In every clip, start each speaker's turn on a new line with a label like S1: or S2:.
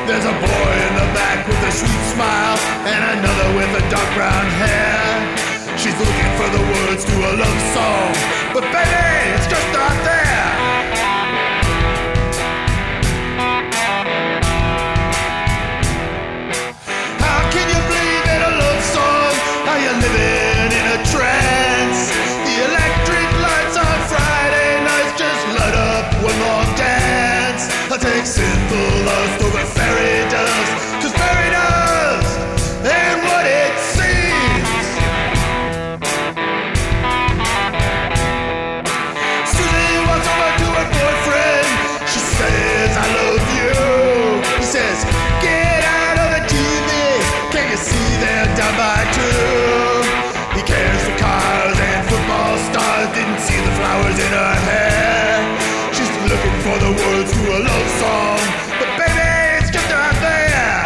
S1: There's a boy in the back with a sweet smile and another with a dark brown hair. She's looking for the words to a love song, but baby, it's just not there. How can you believe in a love song? Are you living in a trance? The electric lights on Friday nights just light up one long dance. I'll take simple lust over fairy dust, 'cause fairy dust ain't what it seems. Susie walks over to her boyfriend. She says, I love you. He says, get out of the TV. Can't you see they're down by two? He cares for cars and football stars. Didn't see the flowers in her hair. She's looking for the words to a love song, but baby, it's just not there.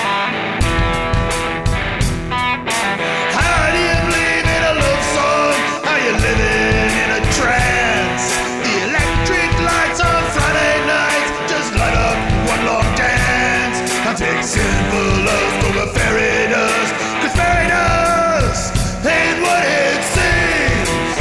S1: How do you believe in a love song? Are you living in a trance? The electric lights on Friday nights just light up one long dance. I'll take simple love over fairy dust, 'cause fairy dust ain't what it seems.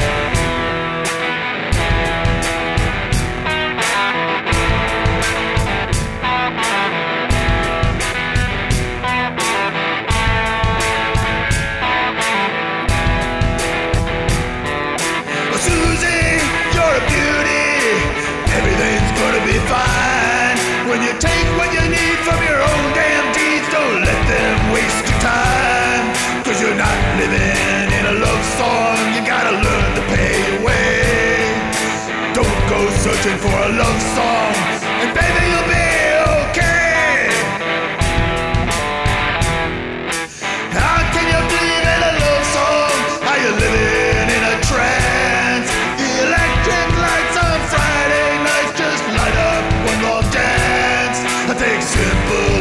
S1: Well, Susie, you're a beauty. Everything's gonna be fine. When you take what you need from your own damn deeds, don't let them waste your time. 'Cause you're not living in a love song. You gotta learn to pay your way. Don't go searching for a love song, and baby, you'll be okay. How can you believe in a love song? Are you living in a trance? The electric lights on Friday nights just light up one long dance. I take simple